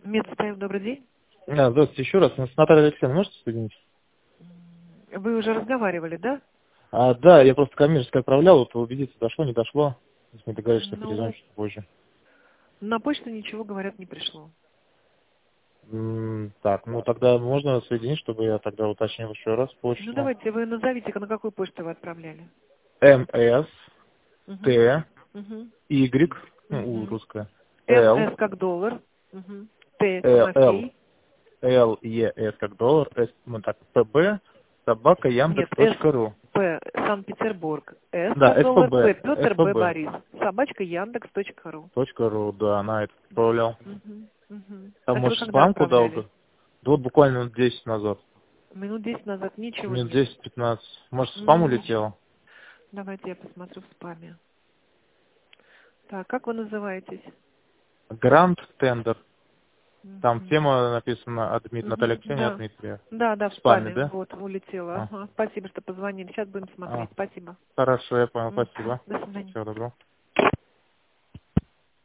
Медстайл, добрый день. Здравствуйте еще раз. С Натальей Алексеевной можете соединить? Вы уже разговаривали, да? Да, я просто коммерчески отправлял, вот убедиться, дошло, не дошло. Если не договорились, что перезвоню Ну, чуть позже. на почту ничего, говорят, не пришло. Так, ну тогда можно соединить, чтобы я тогда уточнил еще раз Ну, почту. давайте, вы назовите, на какую почту вы отправляли. МС, Угу. Т, Угу. Y, ну, Угу. русская, Л, МС как доллар. Угу. Т Л, Тимофей. Л, Е, С как доллар, С, ну так, ПБ, собака, Нет, Яндекс.ру. СП Санкт-Петербург. С Да, как доллар. СПБ, П Петр, Б СПБ. Борис. Собачка Яндекс.ру. .ру, да, на это отправлял. Угу. Угу. Там, Это вы может, когда спам куда отправляли? бы? Да вот буквально минут 10 назад. Минут 10 назад ничего Минут нет. 10-15. Может, в спам Ничего. улетело? Давайте я посмотрю в спаме. Так, как вы называетесь? Грант тендер. Там Мгм. тема написана от Натальи Мгм. Алексеевны, от Да. Дмитрия. Да, да, В в спаме, спаме. да? Вот, улетела. А, Ага. Спасибо, что позвонили. Сейчас будем а. смотреть. Спасибо. Хорошо, я понял, Мгм. спасибо. До свидания. Всего доброго.